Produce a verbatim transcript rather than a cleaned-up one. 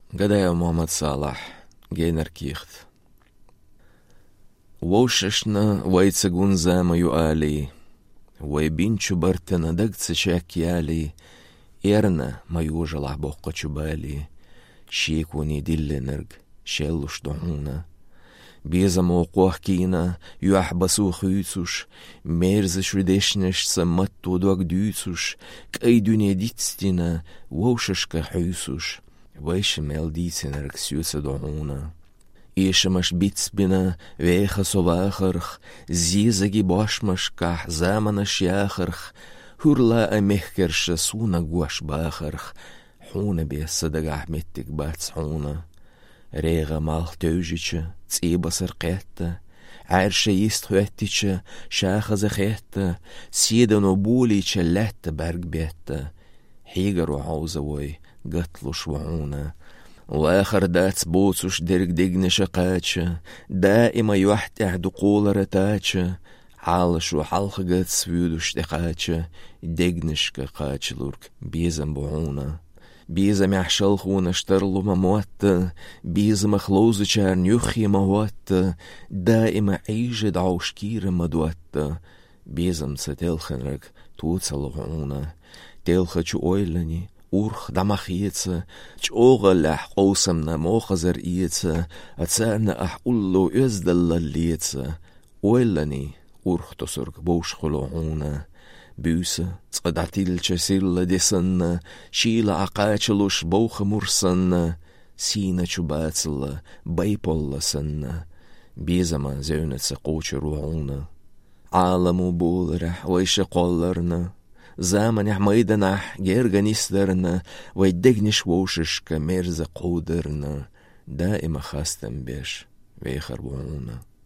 Гадая Мухаммад Салах, гейнер кихт. Вошешна вайцагун замаю али, вайбинчу бартана дагца чакьяли, эрна маю жалах бохка чубали, шейкуни дилленерг, шеллуш духуна. Безам окуах кина, юахбасу хюцуш, мерзаш ридешнеш саматту дуак дюцуш, кай дюне дитстина, вошешка хюсуш. Вайшемел дитсенерг сюца духуна. Ишемаш битсбина, веха совахарх, зизаги башмаш ках заманаш яхарх, хурла амехкерша суна гуаш бахарх, хуна беса дагах меттик бац хуна. Рега мал тёжича, цибасар қетта, عرشه یست خویتیچه شاخز خیته سیدن و بولیچه لت برگ بیته حیگر و عوزوی قتلوش وعونه وآخر دات بوتوش درق دقنش قاتشه دائما يوحت اعدو قول رتاتشه عالش و حلق قد سويدوش دقاتشه دقنش قاتشلورك بيزن بعونه بيزم يحشل خون اشترلو مموت بيزم خلوز چار نيوخي موت دائما عيجد عوشكير مدوت بيزم ستلخنرك توتسل غعونه تلخ چو اويلني أورخ دمخيتسا چ اوغل اح قوسمنا موخزر ايتسا اتسارنا اح قلو ازدل الليتسا اويلني أورخ تسرك بوش خلوعونه بوسه صدعتيلچه سيلا ديسن شيلا عقاچلوش بوخ مرسن سينا چوباتل بيبول سن بيزما زونت قوچ روعونه عالمو بولرح ويش قولرنا زمن حميدنح جرغنيسترنا ويدقنش ووشش كمرز قودرنا دائما خاستن بيش ويخربونا